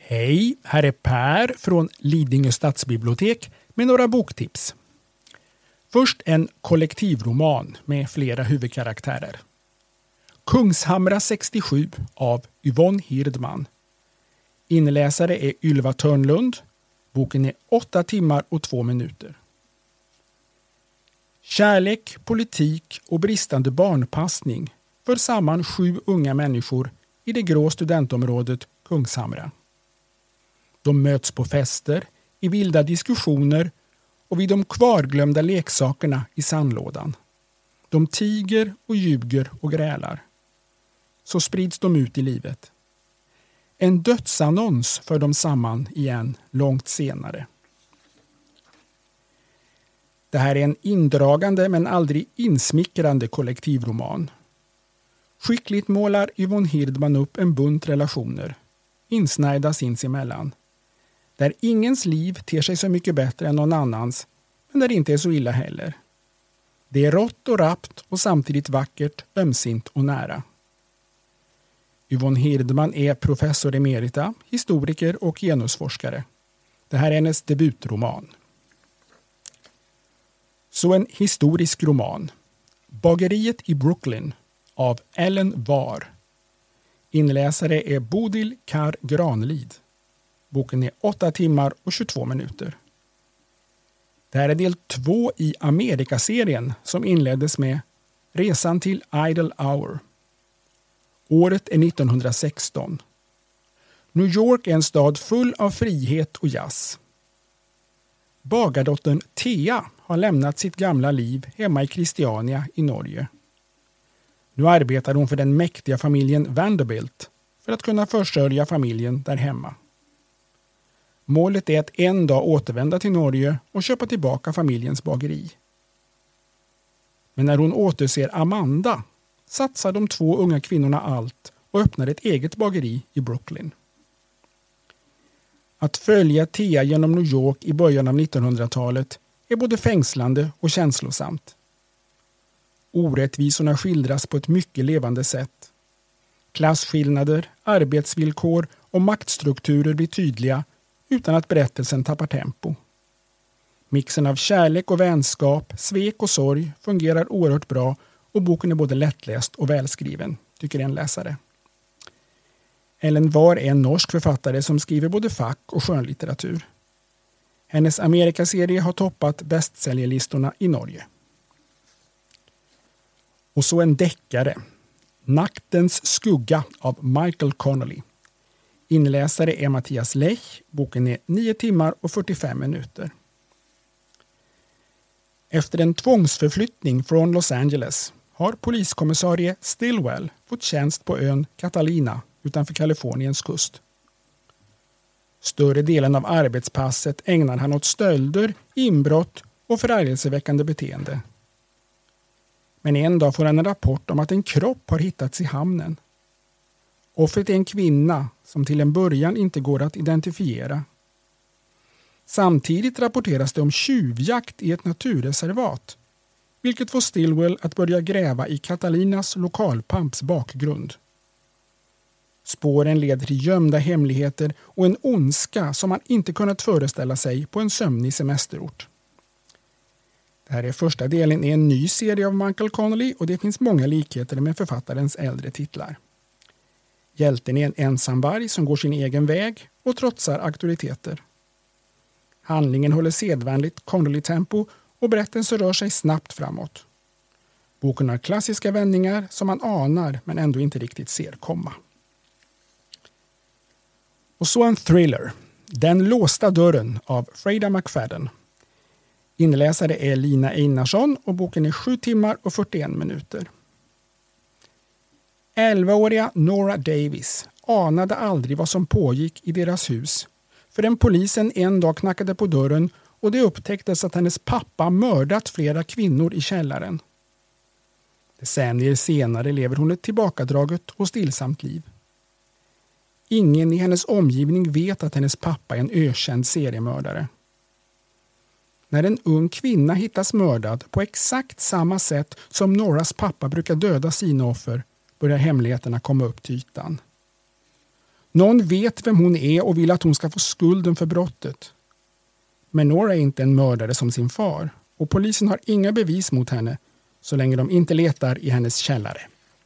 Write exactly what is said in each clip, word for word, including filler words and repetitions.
Hej, här är Per från Lidingö stadsbibliotek med några boktips. Först en kollektivroman med flera huvudkaraktärer. Kungshamra sextiosju av Yvonne Hirdman. Inläsare är Ylva Törnlund. Boken är åtta timmar och två minuter. Kärlek, politik och bristande barnpassning för samman sju unga människor i det grå studentområdet Kungshamra. De möts på fester, i vilda diskussioner och vid de kvarglömda leksakerna i sandlådan. De tiger och ljuger och grälar. Så sprids de ut i livet. En dödsannons för dem samman igen långt senare. Det här är en indragande men aldrig insmickrande kollektivroman. Skickligt målar Yvonne Hirdman upp en bunt relationer, insnärjda sinsemellan. Där ingens liv ter sig så mycket bättre än någon annans, men där det inte är så illa heller. Det är rått och rappt och samtidigt vackert, ömsint och nära. Yvonne Hirdman är professor emerita, historiker och genusforskare. Det här är hennes debutroman. Så en historisk roman. Bageriet i Brooklyn av Ellen Var. Inläsare är Bodil Kar Granlid. Boken är åtta timmar och tjugotvå minuter. Det här är del två i Amerikaserien som inleddes med Resan till Idle Hour. Året är nittonhundrasexton. New York är en stad full av frihet och jazz. Bagardottern Thea har lämnat sitt gamla liv hemma i Christiania i Norge. Nu arbetar hon för den mäktiga familjen Vanderbilt för att kunna försörja familjen där hemma. Målet är att en dag återvända till Norge och köpa tillbaka familjens bageri. Men när hon återser Amanda satsar de två unga kvinnorna allt och öppnar ett eget bageri i Brooklyn. Att följa Thea genom New York i början av nittonhundratalet är både fängslande och känslosamt. Orättvisorna skildras på ett mycket levande sätt. Klasskillnader, arbetsvillkor och maktstrukturer blir tydliga utan att berättelsen tappar tempo. Mixen av kärlek och vänskap, svek och sorg fungerar oerhört bra och boken är både lättläst och välskriven, tycker en läsare. Ellen Var är en norsk författare som skriver både fack- och skönlitteratur. Hennes Amerikaserie har toppat bästsäljarlistorna i Norge. Och så en deckare. Naktens skugga av Michael Connelly. Inläsare är Mattias Lech. Boken är nio timmar och fyrtiofem minuter. Efter en tvångsförflyttning från Los Angeles har poliskommissarie Stillwell fått tjänst på ön Catalina utanför Kaliforniens kust. Större delen av arbetspasset ägnar han åt stölder, inbrott och förargelseväckande beteende. Men en dag får han en rapport om att en kropp har hittats i hamnen. Offret är en kvinna som till en början inte går att identifiera. Samtidigt rapporteras det om tjuvjakt i ett naturreservat, vilket får Stillwell att börja gräva i Catalinas lokalpamps bakgrund. Spåren leder till gömda hemligheter och en ondska som man inte kunnat föreställa sig på en sömnig semesterort. Det här är första delen i en ny serie av Michael Connelly och det finns många likheter med författarens äldre titlar. Hjälten är en ensamvarg som går sin egen väg och trotsar auktoriteter. Handlingen håller sedvänligt Connelly-tempo och berättelsen rör sig snabbt framåt. Boken har klassiska vändningar som man anar men ändå inte riktigt ser komma. Och så en thriller. Den låsta dörren av Freda McFadden. Inläsare är Lina Einarsson och boken är sju timmar och fyrtioen minuter. elvaåriga Nora Davis anade aldrig vad som pågick i deras hus förrän polisen en dag knackade på dörren och det upptäcktes att hennes pappa mördat flera kvinnor i källaren. Decennier senare lever hon ett tillbakadraget och stillsamt liv. Ingen i hennes omgivning vet att hennes pappa är en ökänd seriemördare. När en ung kvinna hittas mördad på exakt samma sätt som Noras pappa brukar döda sina offer börjar hemligheterna komma upp till ytan. Någon vet vem hon är och vill att hon ska få skulden för brottet. Men Nora är inte en mördare som sin far och polisen har inga bevis mot henne så länge de inte letar i hennes källare.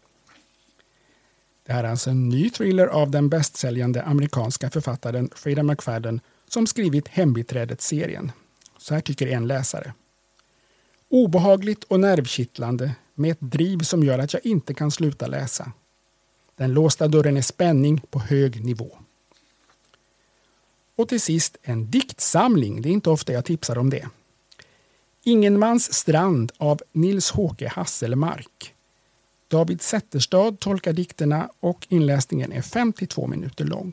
Det här är alltså en ny thriller av den bästsäljande amerikanska författaren Freida McFadden som skrivit Hembiträdet-serien. Så här tycker en läsare. Obehagligt och nervkittlande med ett driv som gör att jag inte kan sluta läsa. Den låsta dörren är spänning på hög nivå. Och till sist en diktsamling. Det är inte ofta jag tipsar om det. Ingenmans strand av Nils-Håke Hasselmark. David Zetterstad tolkar dikterna och inläsningen är femtiotvå minuter lång.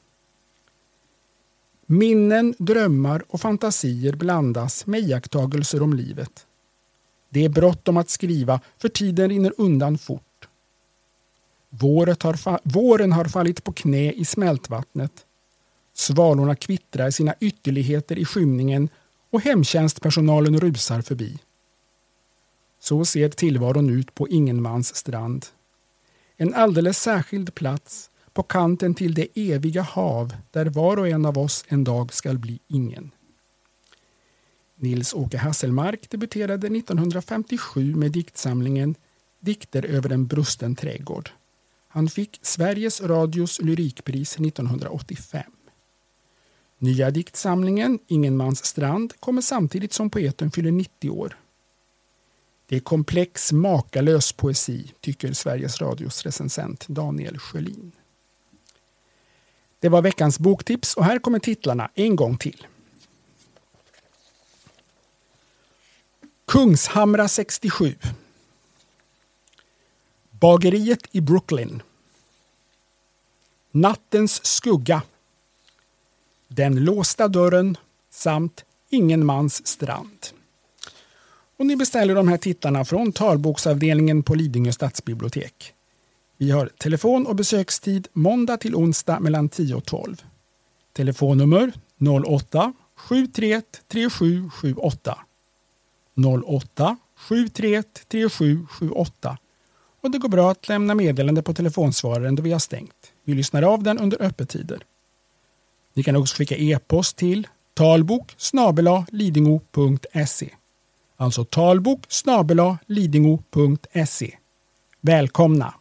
Minnen, drömmar och fantasier blandas med iakttagelser om livet. Det är bråttom att skriva för tiden rinner undan fort. Våret har fa- våren har fallit på knä i smältvattnet. Svalorna kvittrar sina ytterligheter i skymningen och hemtjänstpersonalen rusar förbi. Så ser tillvaron ut på Ingenmans strand. En alldeles särskild plats på kanten till det eviga hav där var och en av oss en dag skall bli ingen. Nils-Åke Hasselmark debuterade nittonhundrafemtiosju med diktsamlingen Dikter över en brusten trädgård. Han fick Sveriges Radios lyrikpris nittonhundraåttiofem. Nya diktsamlingen Ingenmans strand kommer samtidigt som poeten fyller nittio år. Det är komplex, makalös poesi, tycker Sveriges Radios recensent Daniel Sjölin. Det var veckans boktips och här kommer titlarna en gång till. Kungshamra sextiosju. Bageriet i Brooklyn. Nattens skugga. Den låsta dörren samt Ingenmans strand. Och ni beställer de här titlarna från talboksavdelningen på Lidingö stadsbibliotek. Vi har telefon- och besökstid måndag till onsdag mellan tio och tolv. Telefonnummer noll åtta sju tre ett tre sju sju åtta. noll åtta sju tre ett tre sju sju åtta. Och det går bra att lämna meddelande på telefonsvararen då vi har stängt. Vi lyssnar av den under öppettider. Ni kan också skicka e-post till talbok snabel-a lidingö punkt se. Alltså talbok snabel-a lidingö punkt se. Välkomna!